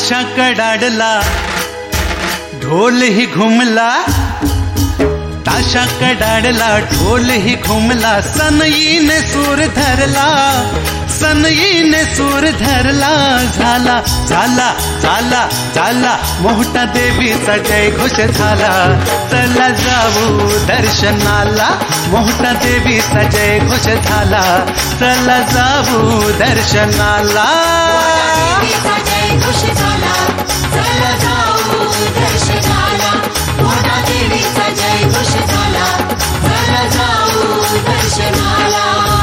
ताशा कडाडला ढोल ही घुमला, ताशा कडाडला ढोल ही घुमला, सनईने सूर धरला, सनईने सूर धरला, झाला झाला झाला झाला मोहटा देवीचा जय घोष झाला, चला जाऊ दर्शनाला, मोहटा देवीचा जय घोष झाला, चला जाऊ दर्शनाला, देवीचा जय घोष झाला, चला जाऊ दर्शनाला, मोहटा देवीचा जय घोष झाला, चला जाऊ दर्शनाला.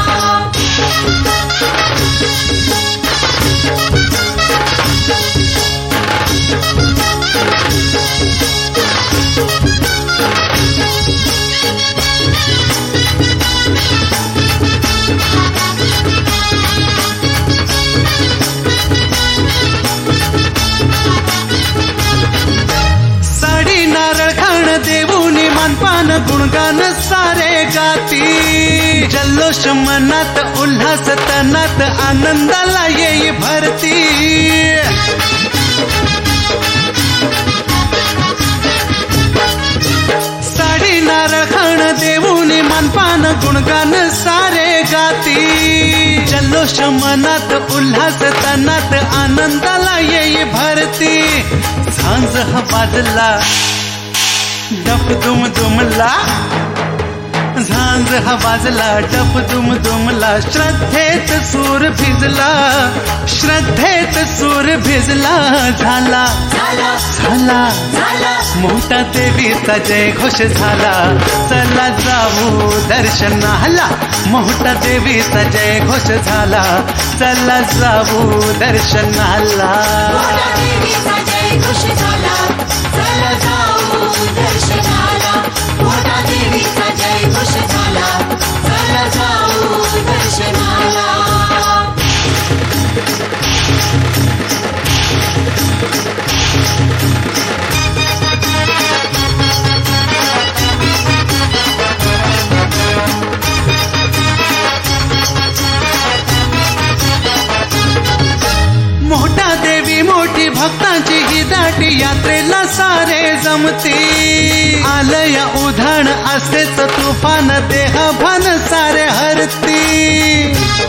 साडी नारळ खाण देऊनी मानपान गुणगान सारे गाती, जल्लोष मनात उल्हास तनात आनंदाला येई भरती, साडी नारळ खाण देऊनी मानपान गुणगान सारे गाती, जल्लोष मनात उल्हास तनात आनंदाला येई भरती, झांज हा वाजला डप दुम दुमला, झांज हा वाजला डप दुम दुमला, श्रद्धेत सूर भिजला, श्रद्धेत सूर भिजला, झाला झाला झाला झाला मोहटा देवीचा जय घोष झाला, चला जाऊ दर्शनाला, मोहटा देवीचा जय घोष झाला, चला जाऊ दर्शनाला, मोहटा देवीचा जय घोष झाला, चला जाऊ दर्शनाला, मोहटा देवीचा जय घोष झाला, चला जाऊ दर्शनाला. मोहटा देवी मोठी भक्तांची ही दाटी, यात्रेला सारे जमती, आलया उधाण असेच तुफान देहा भान सारे हरती,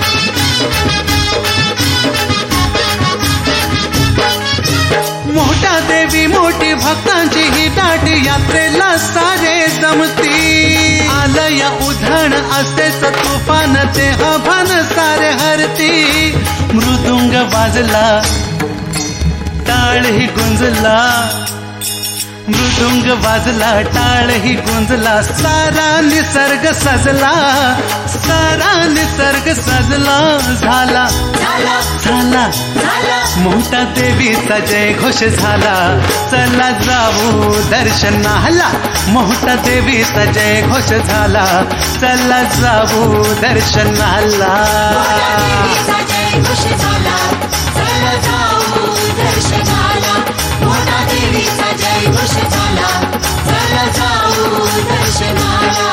मोहटा देवी मोठी भक्तांची ही दाटी, यात्रेला सारे जमती, आलया उधाण असेच तुफान देहा भान सारे हरती, मृदुंग वाजला टाळ ही गुंजला, मृदुंग वाजला टाळ ही गुंजला, सारा निसर्ग सजला, सारा निसर्ग सजला, झाला झाला झाला झाला मोहटा देवीचा जय घोष झाला, चला जाऊ दर्शनाला, मोहटा देवीचा जय घोष झाला, चला जाऊ दर्शनाला, मोहटा देवीचा जय घोष झाला, चला जाऊ दर्शनाला, मोहटा देवीचा जय घोष झाला, चला जाऊ दर्शनाला.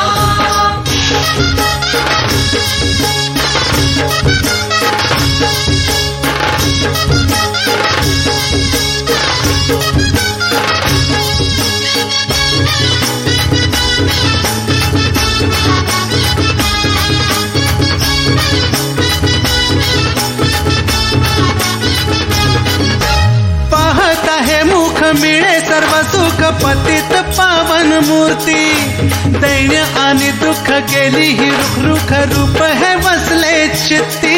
पाहत आहे मुख मिळे सर्व सुख, पतित पावन मूर्ती, दैन्य आणि दुःख गेली ही रुख रुख, रूप है वसले चित्ती,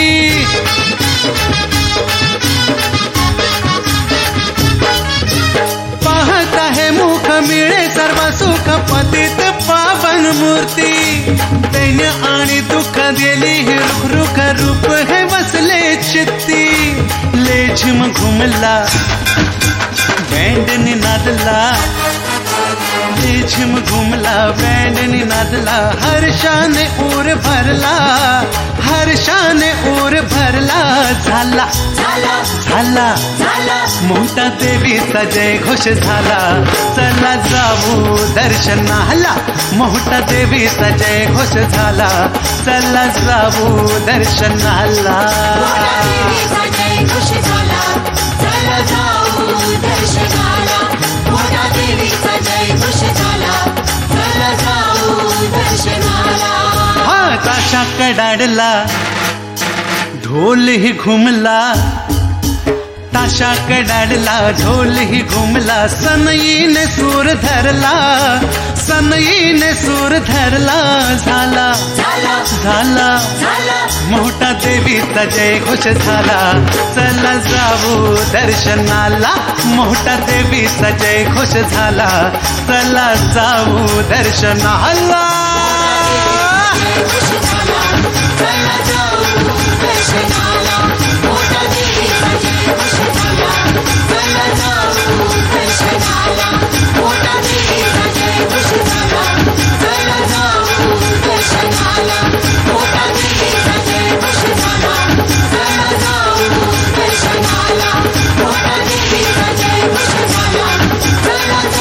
पाहत आहे मुख मिळे सर्व सुख, पतित पावन मूर्ती, दैन्य आणि दुःख गेली ही रुख रुख, रूप है वसले चित्ती, लेझिम घुमला बैंड निनादला, लेझिम घुमला बैंड निनादला, हर्षाने ऊर भरला, हर्षाने ऊर भरला, झाला झाला झाला झाला मोहटा देवीचा जय घोष झाला, चला जाऊ दर्शनाला, मोहटा देवीचा जय घोष झाला, चला जाऊ दर्शनाला, मोहटा देवीचा जय घोष झाला, चला जाऊ ताशा कडाडला ढोल ही घुमला, ताशा कडाडला ढोल ही घुमला, सनईने सूर धरला, सनईने सूर धरला, झाला झाला मोठा देवीचा जय घोष झाला, चला जाऊ दर्शनाला, मोठा देवीचा जय घोष झाला, चला जाऊ दर्शनाला. Dर्शनाला